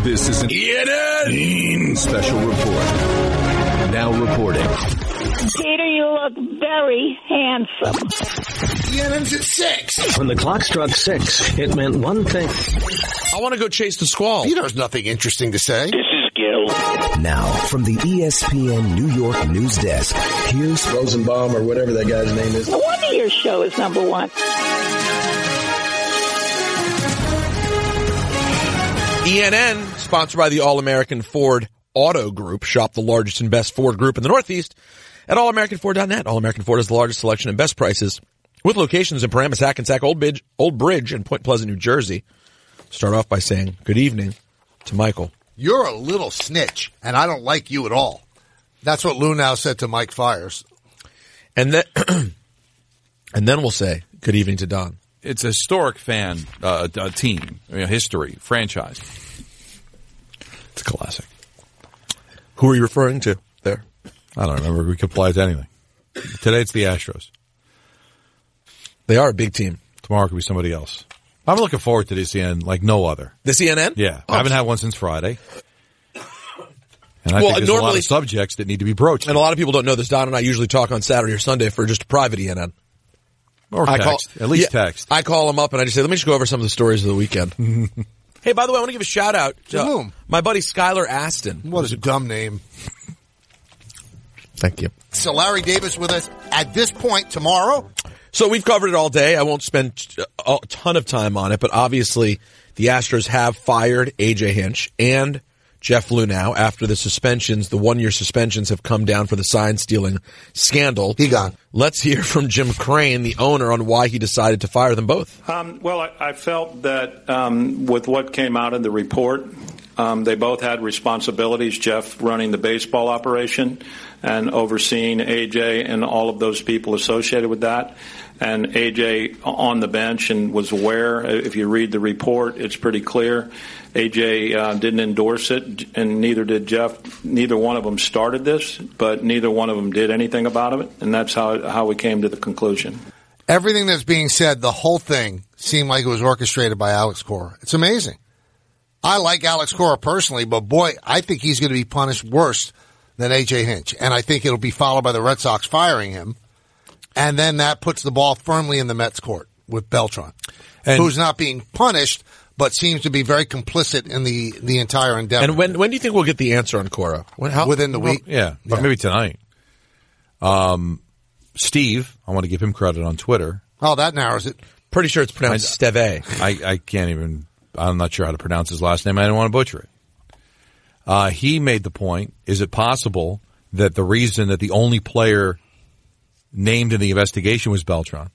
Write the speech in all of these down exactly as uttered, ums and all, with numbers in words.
This is an E N N special report. Now reporting. Peter, you look very handsome. E N N's at six. When the clock struck six, it meant one thing. I want to go chase the squall. Peter has nothing interesting to say. This is Gil. Now, from the E S P N New York news desk, here's Rosenbaum or whatever that guy's name is. No wonder your show is number one. E N N, sponsored by the All-American Ford Auto Group. Shop the largest and best Ford group in the Northeast at all american ford dot net. All-American Ford has the largest selection and best prices with locations in Paramus, Hackensack, Old Bridge, Old Bridge, and Point Pleasant, New Jersey. Start off by saying good evening to Michael. You're a little snitch, and I don't like you at all. That's what Lou now said to Mike Fiers. And then, and then we'll say good evening to Don. It's a historic fan uh, uh, team, you know, history, franchise. It's a classic. Who are you referring to there? I don't remember. We could apply it to anything. Today it's the Astros. They are a big team. Tomorrow it could be somebody else. I'm looking forward to this E N N like no other. The C N N? Yeah. Oh. I haven't had one since Friday. And I well, think there's normally, a lot of subjects that need to be broached. And a lot of people don't know this. Don and I usually talk on Saturday or Sunday for just a private E N N. Or text. Call, At least yeah, text. I call them up and I just say, let me just go over some of the stories of the weekend. Hey, by the way, I want to give a shout out to, to whom? My buddy Skylar Aston. What is a dumb name. Thank you. So Larry Davis with us at this point tomorrow. So we've covered it all day. I won't spend a ton of time on it, but obviously the Astros have fired A J Hinch and Jeff Luhnow after the suspensions. The one-year suspensions have come down for the sign-stealing scandal. He gone. Let's hear from Jim Crane, the owner, on why he decided to fire them both. Um, well, I, I felt that um, with what came out in the report, um, they both had responsibilities, Jeff running the baseball operation and overseeing A J and all of those people associated with that. And A J on the bench and was aware. If you read the report, it's pretty clear. A J uh, didn't endorse it, and neither did Jeff. Neither one of them started this, but neither one of them did anything about it, and that's how how we came to the conclusion. Everything that's being said, the whole thing, seemed like it was orchestrated by Alex Cora. It's amazing. I like Alex Cora personally, but boy, I think he's going to be punished worse than A J Hinch, and I think it'll be followed by the Red Sox firing him. And then that puts the ball firmly in the Mets court with Beltran, and, who's not being punished, but seems to be very complicit in the, the entire endeavor. And when when do you think we'll get the answer on Cora? When, how, Within the week? Yeah, but yeah. Maybe tonight. Um, Steve, I want to give him credit on Twitter. Oh, that narrows it. Pretty sure it's pronounced I, Steve. I, I can't even, I'm not sure how to pronounce his last name. I don't want to butcher it. Uh, he made the point, is it possible that the reason that the only player named in the investigation was Beltran,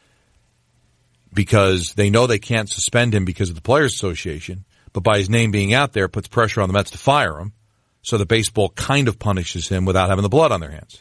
because they know they can't suspend him because of the Players Association, but by his name being out there puts pressure on the Mets to fire him, so the baseball kind of punishes him without having the blood on their hands.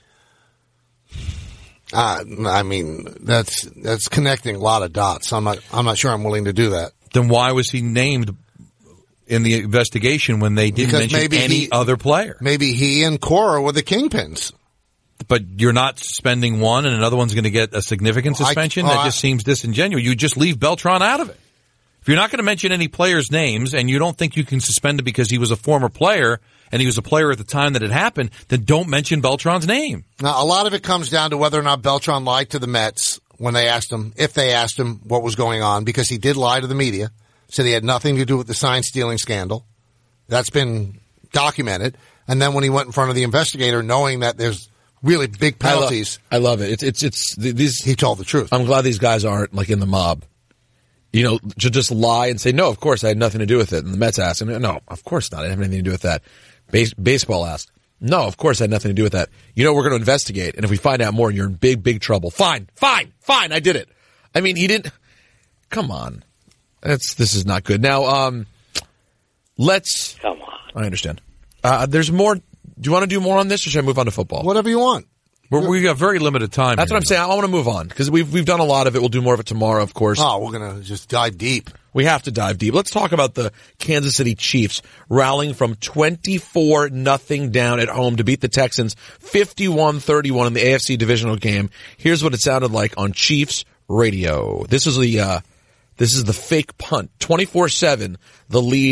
Uh, I mean, that's that's connecting a lot of dots. I'm not I'm not sure I'm willing to do that. Then why was he named in the investigation when they didn't because mention any he, other player? Maybe he and Cora were the kingpins. But you're not suspending one and another one's going to get a significant suspension? I, oh, that just seems disingenuous. You just leave Beltran out of it. If you're not going to mention any players' names and you don't think you can suspend him because he was a former player and he was a player at the time that it happened, then don't mention Beltran's name. Now, a lot of it comes down to whether or not Beltran lied to the Mets when they asked him, if they asked him what was going on, because he did lie to the media, said he had nothing to do with the sign-stealing scandal. That's been documented. And then when he went in front of the investigator, knowing that there's really big penalties. I love, I love it. It's, it's, it's, these. He told the truth. I'm glad these guys aren't like in the mob. You know, to just lie and say, no, of course I had nothing to do with it. And the Mets asked him, no, of course not. I didn't have anything to do with that. Base, baseball asked, no, of course I had nothing to do with that. You know, we're going to investigate. And if we find out more, you're in big, big trouble. Fine, fine, fine. I did it. I mean, he didn't. Come on. That's, this is not good. Now, um, let's. Come on. I understand. Uh, there's more. Do you want to do more on this or should I move on to football? Whatever you want. We're, we got very limited time. That's here, what I'm saying. I want to move on because we've we've done a lot of it. We'll do more of it tomorrow, of course. Oh, we're gonna just dive deep. We have to dive deep. Let's talk about the Kansas City Chiefs rallying from twenty-four nothing down at home to beat the Texans fifty-one thirty-one in the A F C divisional game. Here's what it sounded like on Chiefs radio. This is the uh, this is the fake punt. twenty-four seven, the lead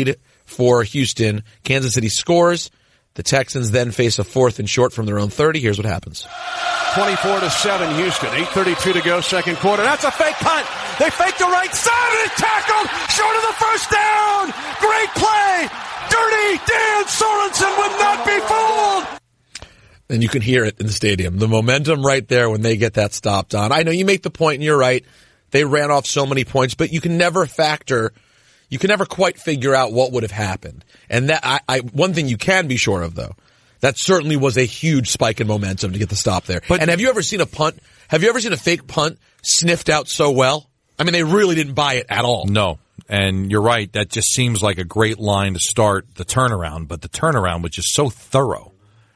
for Houston. Kansas City scores. The Texans then face a fourth and short from their own thirty. Here's what happens. twenty-four to seven Houston. eight thirty-two to go, second quarter. That's a fake punt. They fake the right side and it's tackled short of the first down. Great play. Dirty Dan Sorensen would not be fooled. And you can hear it in the stadium. The momentum right there when they get that stop, Don. I know you make the point, and you're right. They ran off so many points, but you can never factor, you can never quite figure out what would have happened. And that, I, I one thing you can be sure of, though, that certainly was a huge spike in momentum to get the stop there. But, and have you ever seen a punt, have you ever seen a fake punt sniffed out so well? I mean, they really didn't buy it at all. No. And you're right. That just seems like a great line to start the turnaround, but the turnaround was just so thorough.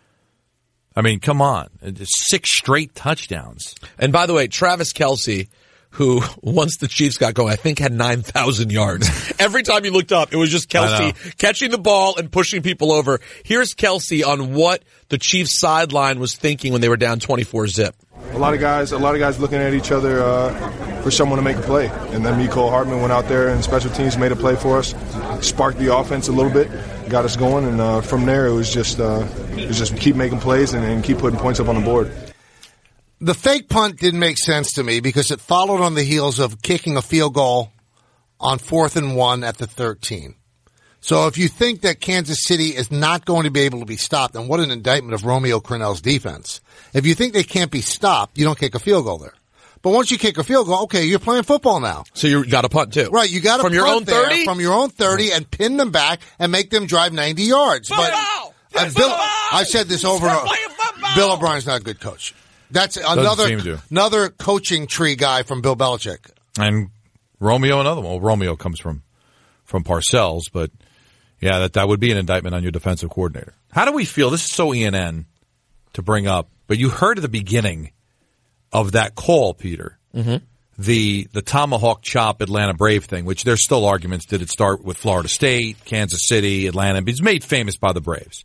I mean, come on. Six straight touchdowns. And by the way, Travis Kelce, who once the Chiefs got going, I think had nine thousand yards. Every time you looked up, it was just Kelce catching the ball and pushing people over. Here's Kelce on what the Chiefs sideline was thinking when they were down twenty-four zip. A lot of guys, a lot of guys looking at each other uh, for someone to make a play. And then Mecole Hardman went out there and special teams made a play for us, sparked the offense a little bit, got us going, and uh, from there it was just uh, it was just keep making plays and, and keep putting points up on the board. The fake punt didn't make sense to me because it followed on the heels of kicking a field goal on fourth and one at the thirteen. So if you think that Kansas City is not going to be able to be stopped, then what an indictment of Romeo Crennel's defense. If you think they can't be stopped, you don't kick a field goal there. But once you kick a field goal, okay, you're playing football now. So you got to punt too. Right, you got to from punt your own there, thirty, from your own thirty, and pin them back and make them drive ninety yards. But uh, Bill, I've said this over and over. Bill O'Brien's not a good coach. That's another another coaching tree guy from Bill Belichick. And Romeo, another one. Well, Romeo comes from from Parcells, but yeah, that that would be an indictment on your defensive coordinator. How do we feel? This is so E N N to bring up, but you heard at the beginning of that call, Peter, mm-hmm. the the tomahawk chop Atlanta Brave thing, which there's still arguments. Did it start with Florida State, Kansas City, Atlanta? It's made famous by the Braves.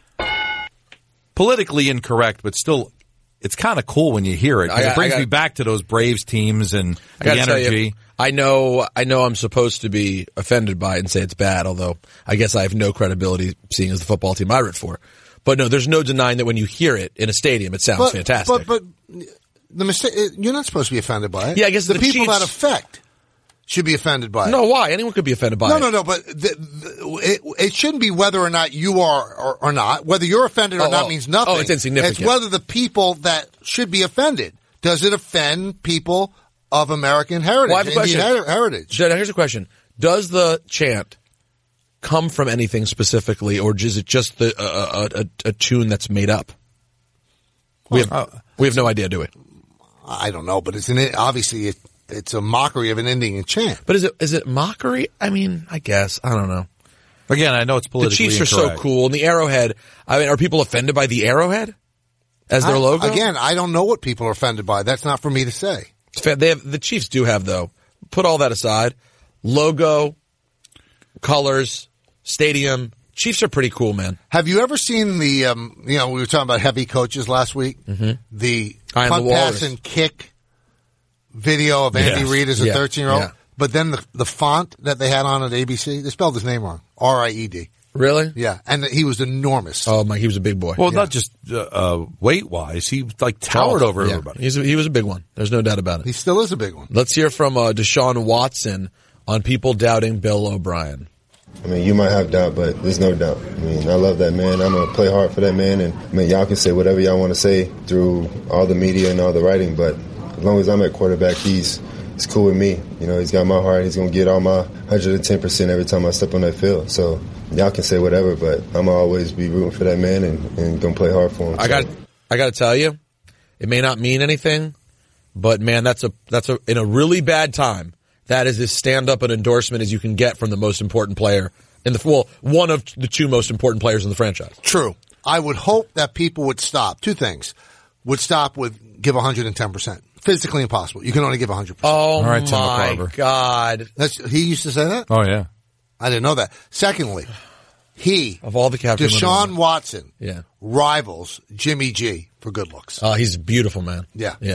Politically incorrect, but still, it's kind of cool when you hear it. I, it brings I got, me back to those Braves teams and I the energy. You, I know, I know I'm supposed to be offended by it and say it's bad, although I guess I have no credibility seeing as the football team I root for. But no, there's no denying that when you hear it in a stadium, it sounds but, fantastic. But, but the mistake, you're not supposed to be offended by it. Yeah, I guess the, the people Chiefs, that affect should be offended by it. No, why? Anyone could be offended by no, it. No, no, no, but the, the, it, it shouldn't be whether or not you are or, or not. Whether you're offended or oh, not oh. means nothing. Oh, it's insignificant. It's whether the people that should be offended. Does it offend people of American heritage, well, I have a Indian question. her- heritage? So here's a question. Does the chant come from anything specifically, or is it just the, uh, a, a, a tune that's made up? We have, uh, we have no idea, do we? I don't know, but it's an, obviously it, it's a mockery of an Indian chant. But is it is it mockery? I mean, I guess. I don't know. Again, I know it's politically The Chiefs incorrect. are so cool. And the Arrowhead, I mean, are people offended by the Arrowhead as their I, logo? Again, I don't know what people are offended by. That's not for me to say. They have, the Chiefs do have, though, put all that aside, logo, colors, stadium. Chiefs are pretty cool, man. Have you ever seen the, um, you know, we were talking about heavy coaches last week. Mm-hmm. The I punt, the pass, and kick video of Andy yes. Reid as a yeah. thirteen-year-old. Yeah. But then the, the font that they had on at A B C, they spelled his name wrong. R I E D. Really? Yeah. And he was enormous. Oh, my, he was a big boy. Well, Yeah. not just uh, uh, weight-wise. He, like, towered over yeah. everybody. He's a, he was a big one. There's no doubt about it. He still is a big one. Let's hear from uh, Deshaun Watson on people doubting Bill O'Brien. I mean, you might have doubt, but there's no doubt. I mean, I love that man. I'm going to play hard for that man. And, I mean, y'all can say whatever y'all want to say through all the media and all the writing, but as long as I'm at quarterback, he's he's cool with me. You know, he's got my heart. He's going to get all my one hundred ten percent every time I step on that field. So y'all can say whatever, but I'm going to always be rooting for that man and, and going to play hard for him. I got I got to tell you, it may not mean anything, but, man, that's a that's a in a really bad time. That is as stand-up an endorsement as you can get from the most important player in the well, one of the two most important players in the franchise. True. I would hope that people would stop. Two things. Would stop with give one hundred ten percent. Physically impossible. You can only give one hundred percent. Oh, All right, Tim my McCarver. God. That's, he used to say that? Oh, yeah. I didn't know that. Secondly, he, Of all the captains. Deshaun Watson, Yeah. rivals Jimmy G for good looks. Uh, he's a beautiful man. Yeah. Yeah.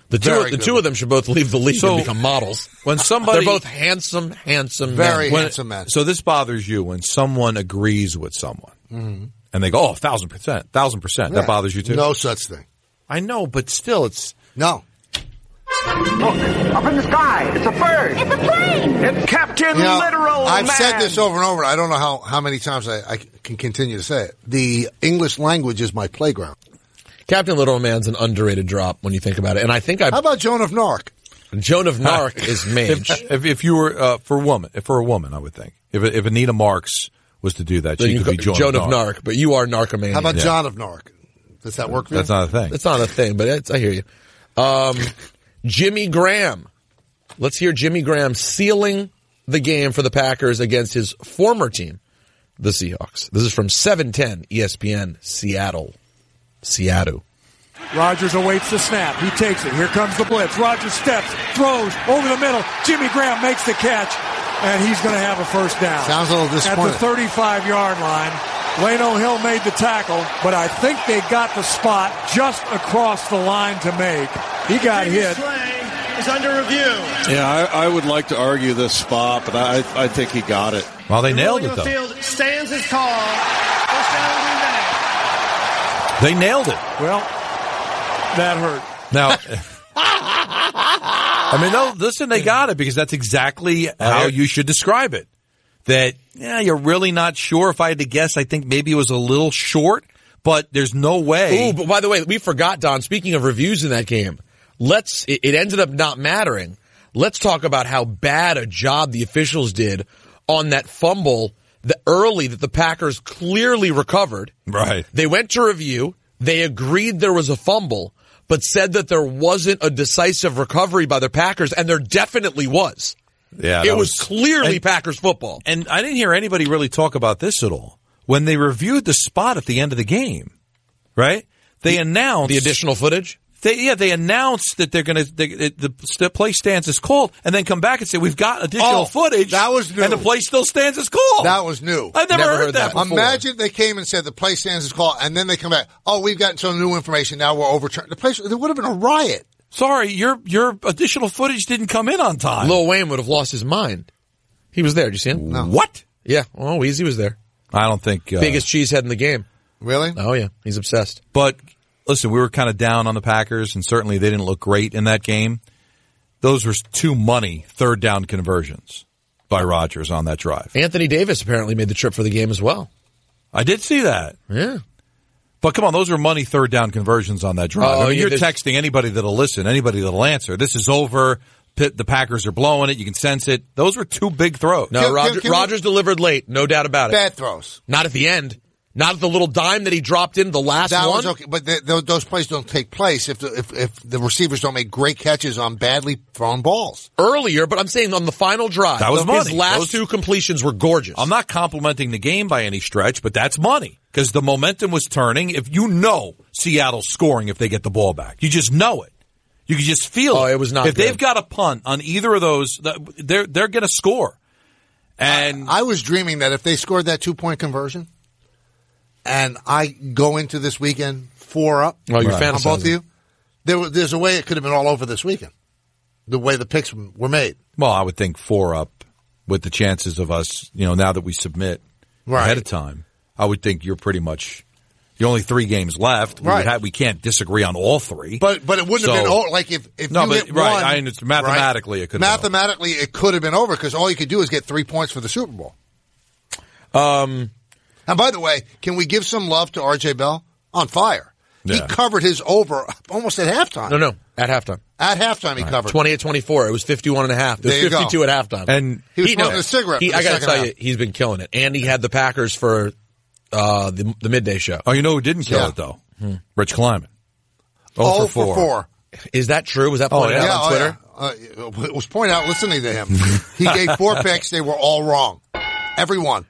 The two, Very the good two of them should both leave the league So, and become models. When somebody, They're both handsome, handsome Very men. when- handsome men. So this bothers you when someone agrees with someone, Mm-hmm. and they go, "Oh, a thousand percent, thousand percent." That Yeah. bothers you too. No such thing. I know, but still, it's No. Look, up in the sky. It's a bird. It's a plane. It's Captain You know, Literal I've Man. said this over and over. I don't know how, how many times I, I can continue to say it. The English language is my playground. Captain Little Man's an underrated drop when you think about it. And I think I How about Joan of Narc? Joan of Narc is mange. if, if, if you were uh, for a woman, if for a woman, I would think if if Anita Marks was to do that, she You could be go- Joan, Joan of of Narc. Narc, but you are narcomania. How about Yeah. John of Narc? Does that work for That's you? not a thing. It's not a thing, but it's, I hear you. Um, Jimmy Graham. Let's hear Jimmy Graham sealing the game for the Packers against his former team, the Seahawks. This is from seven ten E S P N, Seattle. Seattle. Rodgers awaits the snap. He takes it. Here comes the blitz. Rodgers steps, throws over the middle. Jimmy Graham makes the catch, and he's going to have a first down. Sounds a little disappointing. At the thirty-five-yard line, Leno Hill made the tackle, but I think they got the spot just across the line to make. He got hit. Is under review. Yeah, I, I would like to argue this spot, but I I think he got it. Well, they nailed it The though. field stands his call. First down, Green Bay. They nailed it. Well, that hurt. Now, I mean, no, listen, they got it because that's exactly how you should describe it. That, yeah, you're really not sure. If I had to guess, I think maybe it was a little short, but there's no way. Ooh, but by the way, we forgot, Don, speaking of reviews in that game, let's, it, it ended up not mattering. Let's talk about how bad a job the officials did on that fumble the early that the Packers clearly recovered. Right. They went to review. They agreed there was a fumble, but said that there wasn't a decisive recovery by the Packers, and there definitely was. Yeah, it that was, was clearly and, Packers football. And I didn't hear anybody really talk about this at all. When they reviewed the spot at the end of the game, right? They the, announced the additional footage. They, yeah, they announced that they're going to the, the play stance is called, and then come back and say we've got additional Oh, footage. That was new. And the play still stands as called. That was new. I've never, Never heard, heard that. that before. Imagine they came and said the play stands is called, and then they come back. Oh, we've gotten some new information. Now we're overturning the place. There would have been a riot. Sorry, your your additional footage didn't come in on time. Lil Wayne would have lost his mind. He was there. Did you see him? No. What? Yeah. Oh, Weezy was there. I don't think uh, Biggest cheesehead in the game. Really? Oh yeah, he's obsessed. But listen, we were kind of down on the Packers, and certainly they didn't look great in that game. Those were two money third down conversions by Rodgers on that drive. Anthony Davis apparently made the trip for the game as well. I did see that. Yeah. But come on, those are money third down conversions on that drive. Oh, I mean, yeah, you're there's- texting anybody that'll listen, anybody that'll answer. This is over. Pitt, the Packers are blowing it. You can sense it. Those were two big throws. No, Can- Roger, can- can Rodgers delivered late, no doubt about it. Bad throws. Not at the end. Not at the little dime that he dropped in the last That one. was okay, but th- th- those plays don't take place if the, if if the receivers don't make great catches on badly thrown balls. Earlier, but I'm saying on the final drive, That was his money. last Those- two completions were gorgeous. I'm not complimenting the game by any stretch, but that's money because the momentum was turning. If you know Seattle's scoring if they get the ball back, you just know it. You can just feel Oh, it. it was not If good. they've got a punt on either of those, they're they're going to score. And I was dreaming that if they scored that two point conversion, and I go into this weekend four up Oh, you're on both of fantasizing. you, there was, there's a way it could have been all over this weekend. The way the picks were made. well, I would think four up with the chances of us, you know, now that we submit Right. ahead of time, I would think you're pretty much. The only three games left. We, Right. would have, we can't disagree on all three. But but it wouldn't So- have been over. Like if if No, you but- hit right, one, I understand. Mathematically, right? it could have been mathematically it could have been over because all you could do is get three points for the Super Bowl. Um, And by the way, can we give some love to R J Bell? On fire. He Yeah. covered his over almost at halftime. no, no, at halftime. At halftime he covered. twenty-eight twenty-four. It was fifty-one and a half. It was There you go. fifty-two at halftime. And He was smoking a cigarette He, for the I got to second tell half. you, he's been killing it. And he had the Packers for uh, the, the midday show. Oh, you know who didn't kill Yeah. it though? Rich Kleiman. Oh, for four. Is that true? Was that Oh, pointed yeah. out Yeah, on oh, Twitter? yeah. Uh, it was pointed out listening to him. He gave four picks. They were all wrong. Every one.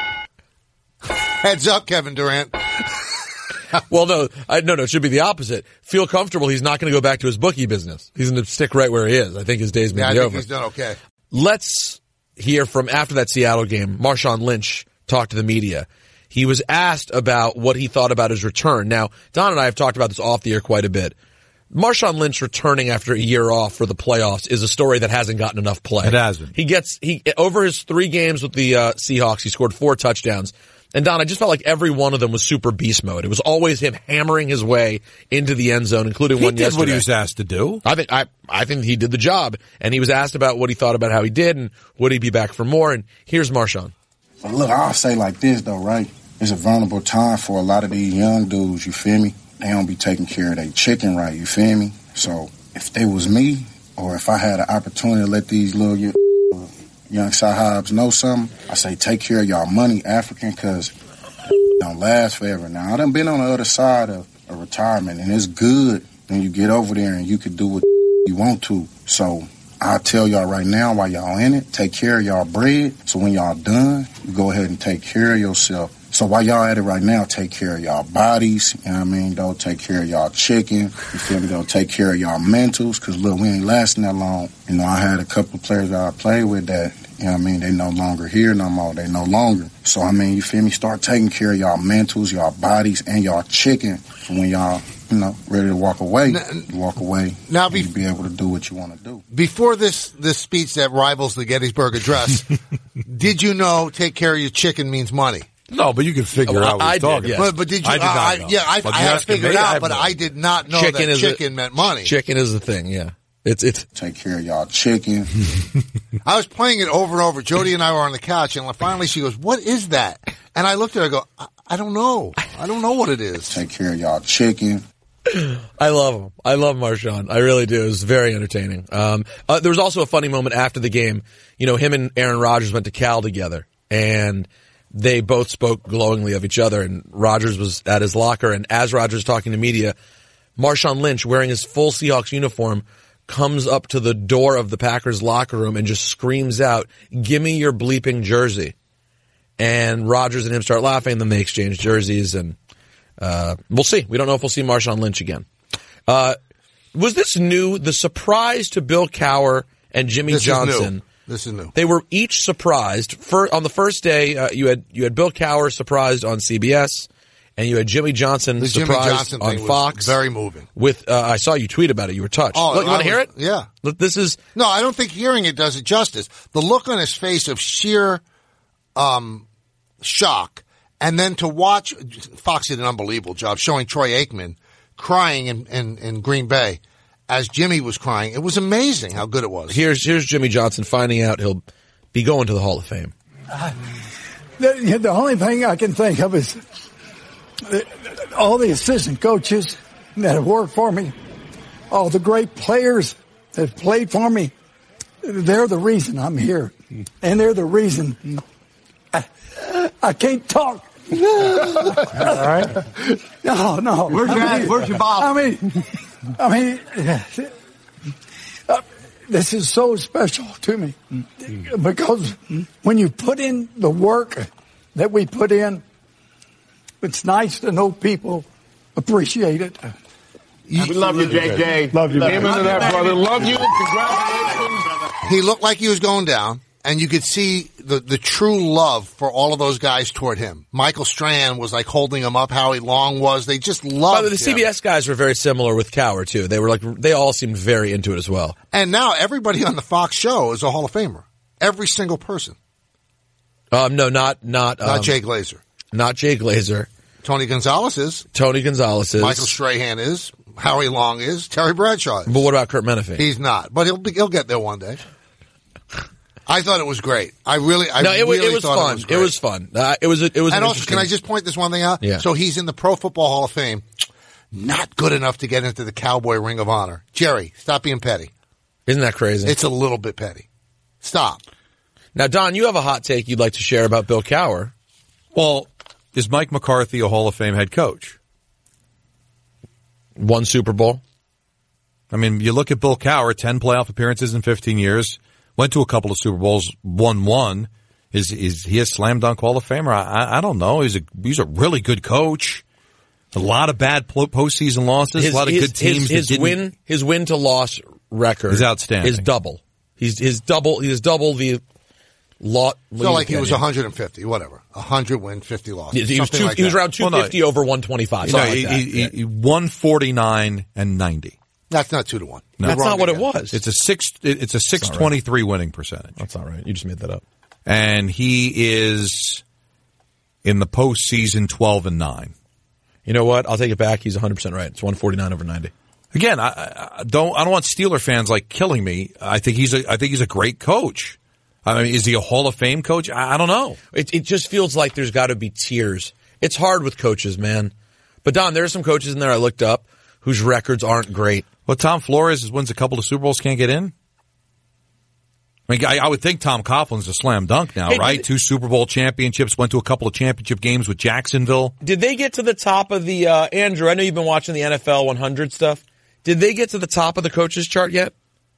Heads up, Kevin Durant. Well, no, I, no, no. It should be the opposite. Feel comfortable. He's not going to go back to his bookie business. He's going to stick right where he is. I think his days may Yeah, I be think over. he's done okay. Let's hear from after that Seattle game. Marshawn Lynch talked to the media. He was asked about what he thought about his return. Now, Don and I have talked about this off the air quite a bit. Marshawn Lynch returning after a year off for the playoffs is a story that hasn't gotten enough play. It hasn't. He gets, he, over his three games with the uh, Seahawks, he scored four touchdowns. And Don, I just felt like every one of them was super beast mode. It was always him hammering his way into the end zone, including he one did yesterday. what he was asked to do. I think, I, I think he did the job. And he was asked about what he thought about how he did and would he be back for more. And here's Marshawn. But look, I'll say like this though, right? It's a vulnerable time for a lot of these young dudes, you feel me? They don't be taking care of their chicken right, you feel me? So if they was me, or if I had an opportunity to let these little young Sahabs know something, I say take care of y'all money, African, because it don't last forever. Now, I done been on the other side of a retirement, and it's good when you get over there and you can do what you want to. So I tell y'all right now, while y'all in it, take care of y'all bread. So when y'all done, you go ahead and take care of yourself. So while y'all at it right now, take care of y'all bodies, you know what I mean? Don't take care of y'all chicken, you feel me? Don't take care of y'all mentals, because look, we ain't lasting that long. You know, I had a couple of players that I played with that, you know what I mean? They no longer here no more. They no longer. So, I mean, you feel me? Start taking care of y'all mentals, y'all bodies, and y'all chicken for when y'all, you know, ready to walk away. Now, you walk away now be, and you be able to do what you want to do. Before this, this speech that rivals the Gettysburg Address, did you know take care of your chicken means money? No, but you can figure well, out what he's talking about. But, but did you? I did uh, not I, know. yeah, I, well, I had figured me, out, but no. I did not know chicken that chicken a, meant money. Chicken is the thing, yeah. It's it's take care of y'all chicken. I was playing it over and over. Jody and I were on the couch, and finally she goes, "What is that?" And I looked at her. I go, "I, I don't know. I don't know what it is." Take care of y'all chicken. I love him. I love Marshawn. I really do. It was very entertaining. Um, uh, there was also a funny moment after the game. You know, him and Aaron Rodgers went to Cal together, and they both spoke glowingly of each other. And Rodgers was at his locker, and as Rodgers was talking to media, Marshawn Lynch, wearing his full Seahawks uniform, comes up to the door of the Packers locker room and just screams out, "Give me your bleeping jersey." And Rodgers and him start laughing, and then they exchange jerseys, and uh we'll see. We don't know if we'll see Marshawn Lynch again. Uh was this new, the surprise to Bill Cowher and Jimmy this Johnson? Is new. This is new. They were each surprised. For, on the first day, uh, you had you had Bill Cowher surprised on C B S, and you had Jimmy Johnson the surprised Jimmy Johnson on thing Fox. Was very moving. With uh, I saw you tweet about it. You were touched. Oh, Look, you want to hear it? Yeah. Look, this is no. I don't think hearing it does it justice. The look on his face of sheer um, shock, and then to watch Fox did an unbelievable job showing Troy Aikman crying in, in, in Green Bay as Jimmy was crying. It was amazing how good it was. Here's here's Jimmy Johnson finding out he'll be going to the Hall of Fame. Uh, the, the only thing I can think of is uh, all the assistant coaches that have worked for me, all the great players that have played for me. They're the reason I'm here, and they're the reason I, I can't talk. All right. No, no. Where's your, I mean, where's your ball? I mean, I mean, uh, this is so special to me because when you put in the work that we put in, it's nice to know people appreciate it. We love you, J J. Love you, man. Amen to that, brother. Love you. Congratulations. He looked like he was going down, and you could see the, the true love for all of those guys toward him. Michael Strahan was like holding him up. Howie Long was. They just loved the him. C B S guys were very similar with Cowher too. They were like they all seemed very into it as well. And now everybody on the Fox show is a Hall of Famer. Every single person. Um, no, not not not um, Jay Glazer. Not Jay Glazer. Tony Gonzalez is. Tony Gonzalez is. Michael Strahan is. Howie Long is. Terry Bradshaw is. But what about Kurt Menefee? He's not, but he'll be, he'll get there one day. I thought it was great. I really, I no, it, really it was thought fun. it was great. It was fun. Uh, it was. It was. And an also, can I just point this one thing out? Yeah. So he's in the Pro Football Hall of Fame. Not good enough to get into the Cowboy Ring of Honor. Jerry, stop being petty. Isn't that crazy? It's a little bit petty. Stop. Now, Don, you have a hot take you'd like to share about Bill Cowher. Well, is Mike McCarthy a Hall of Fame head coach? One Super Bowl. I mean, you look at Bill Cowher, ten playoff appearances in fifteen years, went to a couple of Super Bowls, won one. Is is he a slam dunk Hall of Famer? I, I don't know. He's a he's a really good coach. A lot of bad postseason losses, His, a lot of his, good teams. His, his win, his win to loss record is outstanding. Is double. He's his double. He's double the lot. So like he was one hundred fifty, whatever, one hundred win, fifty losses. He, he was two, like he was that. around two fifty well, no, over one twenty-five. You know, like he, that. he, Yeah. he, one forty-nine and ninety. That's not two to one. No. That's not what it was. It's a six. It's a six twenty three winning percentage. That's not right. You just made that up. And he is in the postseason twelve and nine. You know what? I'll take it back. He's one hundred percent right. It's one forty-nine over ninety. Again, I, I don't. I don't want Steeler fans like killing me. I think he's a. I think he's a great coach. I mean, is he a Hall of Fame coach? I, I don't know. It, it just feels like there's got to be tiers. It's hard with coaches, man. But Don, there are some coaches in there I looked up whose records aren't great. Well, Tom Flores wins a couple of Super Bowls, can't get in. I mean, I, I would think Tom Coughlin's a slam dunk now, hey, right? Did, Two Super Bowl championships, went to a couple of championship games with Jacksonville. Did they get to the top of the, uh, Andrew, I know you've been watching the N F L one hundred stuff. Did they get to the top of the coaches chart yet?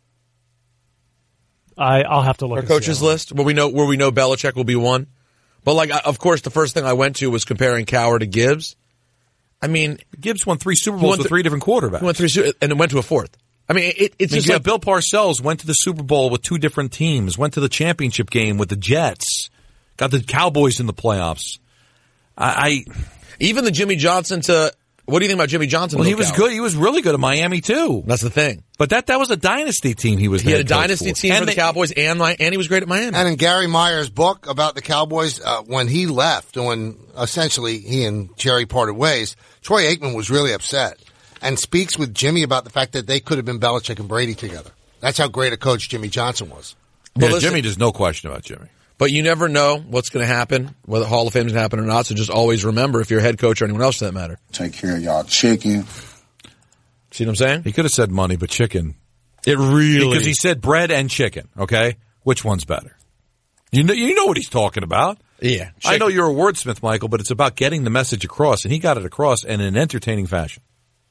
I, I'll have to look Our at coaches list, where we know, where we know Belichick will be one. But like, of course, the first thing I went to was comparing Cowher to Gibbs. I mean, Gibbs won three Super Bowls with th- three different quarterbacks. He won three, and it went to a fourth. I mean, it, it's I mean, just yeah, like Bill Parcells went to the Super Bowl with two different teams, went to the championship game with the Jets, got the Cowboys in the playoffs. I, I even the Jimmy Johnson to what do you think about Jimmy Johnson? Well, he was Cowher? good. He was really good at Miami too. That's the thing. But that that was a dynasty team. He was he had a coach dynasty for. team and for the they, Cowboys, and and he was great at Miami. And in Gary Meyer's book about the Cowboys, uh, when he left, when essentially he and Jerry parted ways, Troy Aikman was really upset and speaks with Jimmy about the fact that they could have been Belichick and Brady together. That's how great a coach Jimmy Johnson was. Yeah, listen, Jimmy, there's no question about Jimmy. But you never know what's going to happen, whether Hall of Fame is going to happen or not. So just always remember, if you're a head coach or anyone else for that matter, take care of y'all chicken. See what I'm saying? He could have said money, but chicken. It really because he said bread and chicken. Okay, which one's better? You know, you know what he's talking about. Yeah, chicken. I know you're a wordsmith, Michael, but it's about getting the message across, and he got it across in an entertaining fashion.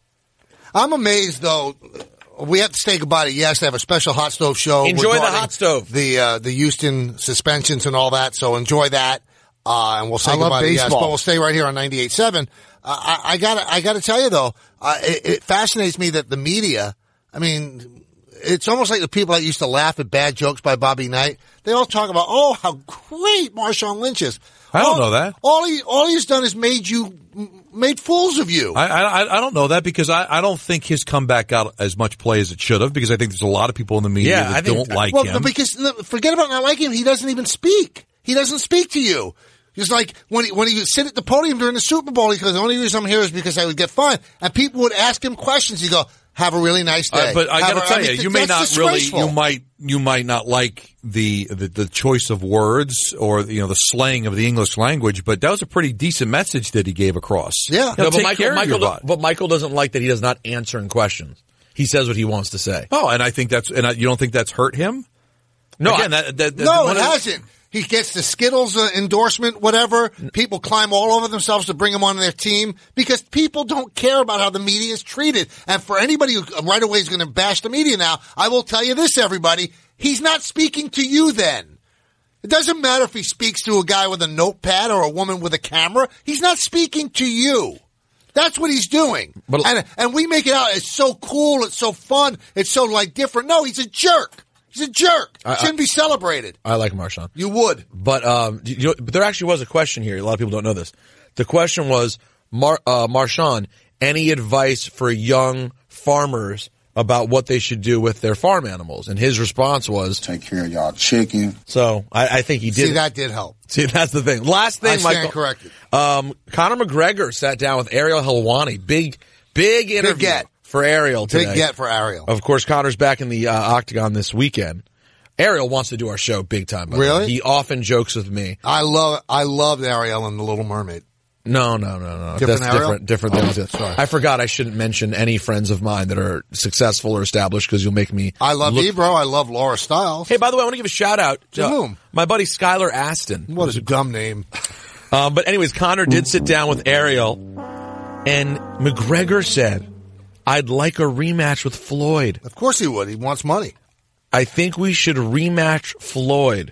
I'm amazed, though. We have to say goodbye to Yes. They have a special hot stove show. Enjoy the hot stove. The uh, the Houston suspensions and all that. So enjoy that, uh, and we'll say I goodbye love to Yes. baseball. But we'll stay right here on ninety-eight point seven. Uh, I, I got I got to tell you though, uh, it, it fascinates me that the media. I mean, it's almost like the people that used to laugh at bad jokes by Bobby Knight. They all talk about, oh, how great Marshawn Lynch is. I don't all, know that. All he all he's done is made you made fools of you. I I, I don't know that because I, I don't think his comeback got as much play as it should have because I think there's a lot of people in the media Yeah, that I think- don't like well, him. because forget about not liking him. He doesn't even speak. He doesn't speak to you. It's like when he, when he would sit at the podium during the Super Bowl, he goes, the only reason I'm here is because I would get fined. And people would ask him questions. He'd go, have a really nice day. Uh, but I Have got to a- tell I mean, you, th- you may that's not really, disgraceful. you might, you might not like the, the the choice of words or you know the slang of the English language, but that was a pretty decent message that he gave across. Yeah, You know, No, but take Michael, care of Michael, your do- body. but Michael doesn't like that he does not answering questions. He says what he wants to say. Oh, and I think that's, and I, you don't think that's hurt him? No, Again, I- that, that, that, No, one it of the- hasn't. He gets the Skittles uh, endorsement, whatever. People climb all over themselves to bring him on their team because people don't care about how the media is treated. And for anybody who right away is going to bash the media now, I will tell you this, everybody. He's not speaking to you then. It doesn't matter if he speaks to a guy with a notepad or a woman with a camera. He's not speaking to you. That's what he's doing. But- and, and we make it out, it's so cool, it's so fun, it's so like different. No, he's a jerk. He's a jerk. I- Shouldn't be celebrated. I like Marshawn. You would. But um, you know, but there actually was a question here. A lot of people don't know this. The question was, Mar- uh, Marshawn, any advice for young farmers about what they should do with their farm animals? And his response was, take care of y'all chicken. So I, I think he did. See, that did help. See, that's the thing. Last thing, I stand Michael. corrected. Um, Conor McGregor sat down with Ariel Helwani. Big, big interview get. for Ariel today. Big get for Ariel. Of course, Conor's back in the uh, octagon this weekend. Ariel wants to do our show big time. by the way. Really? He often jokes with me. I love I loved Ariel and the Little Mermaid. No, no, no, no. Different That's Ariel? different. Different Oh, things. sorry. I forgot I shouldn't mention any friends of mine that are successful or established because you'll make me. I love look- Ebro. I love Laura Stiles. Hey, by the way, I want to give a shout out To uh, whom? my buddy Skylar Aston. What a dumb name. Um, but anyways, Conor did sit down with Ariel, and McGregor said, "I'd like a rematch with Floyd. Of course he would. He wants money. I think we should rematch Floyd."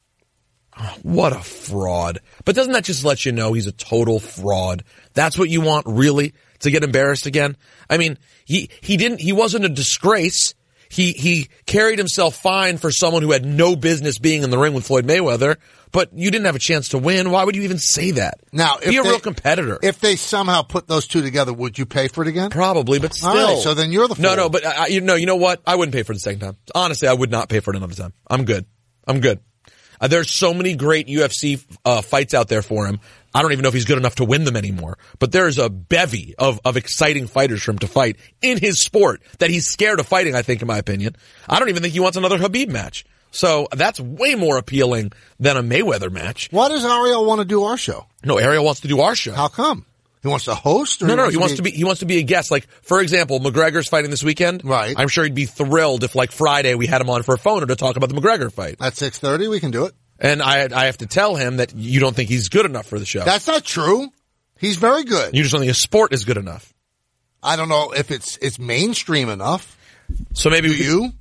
Oh, what a fraud. But doesn't that just let you know he's a total fraud? That's what you want, really? To get embarrassed again? I mean, he, he didn't, he wasn't a disgrace. he he carried himself fine for someone who had no business being in the ring with Floyd Mayweather, but you didn't have a chance to win. Why would you even say that? Now, be a they, real competitor. If they somehow put those two together, would you pay for it again? Probably, but still. All right, so then you're the fool. No, no, but I, you know, you know what? I wouldn't pay for it the second time. Honestly, I would not pay for it another time. I'm good. I'm good. Uh, there's so many great U F C uh, fights out there for him. I don't even know if he's good enough to win them anymore. But there's a bevy of, of exciting fighters for him to fight in his sport that he's scared of fighting, I think, in my opinion. I don't even think he wants another Khabib match. So that's way more appealing than a Mayweather match. Why does Ariel want to do our show? No, Ariel wants to do our show. How come? He wants to host? Or no, he no, wants he wants to be, he wants to be a guest. Like, for example, McGregor's fighting this weekend. Right. I'm sure he'd be thrilled if, like, Friday we had him on for a phone to talk about the McGregor fight. At six thirty, we can do it. And I, I have to tell him that you don't think he's good enough for the show. That's not true. He's very good. You just don't think his sport is good enough. I don't know if it's, it's mainstream enough. So maybe do we, you?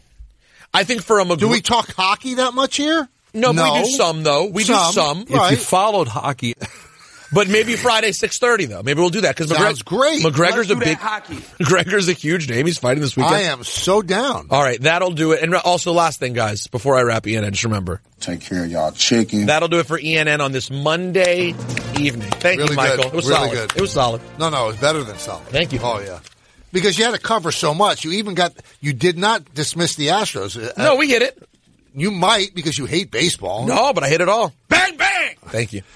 I think for a McGregor. Do we talk hockey that much here? No, no. we do some though. We some, do some. Right. If you followed hockey. But maybe Friday six thirty though. Maybe we'll do that because Sounds great. McGregor's Let's a do big. hockey. McGregor's a huge name. He's fighting this weekend. I am so down. All right, that'll do it. And also, last thing, guys, before I wrap E N N, just remember. Take care of y'all chicken. That'll do it for E N N on this Monday evening. Thank really you, Michael. Good. It was really solid. good. It was solid. No, no, it was better than solid. Thank you. Oh yeah, because you had to cover so much. You even got. You did not dismiss the Astros. No, we hit it. You might because you hate baseball. No, but I hit it all. Bang, bang. Thank you.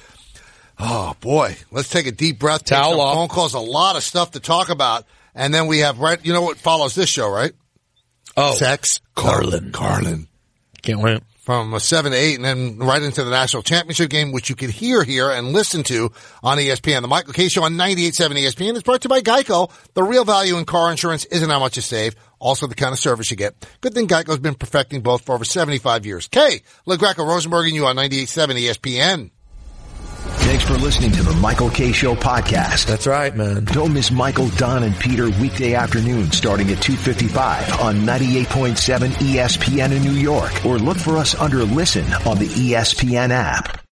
Oh boy, let's take a deep breath. Take Towel some off. phone calls. A lot of stuff to talk about, and then we have right. You know what follows this show, right? Oh, Sex, Carlin. Carlin. Can't wait. From seven to eight, and then right into the national championship game, which you can hear here and listen to on E S P N. The Michael K Show on ninety-eight point seven E S P N is brought to you by Geico. The real value in car insurance isn't how much you save, also the kind of service you get. Good thing Geico's been perfecting both for over seventy-five years. K, LeGreco, Rosenberg, and you on ninety-eight point seven E S P N. Thanks for listening to the Michael K Show podcast. That's right, man. Don't miss Michael, Don, and Peter weekday afternoon starting at two fifty-five on ninety-eight point seven E S P N in New York, or look for us under Listen on the E S P N app.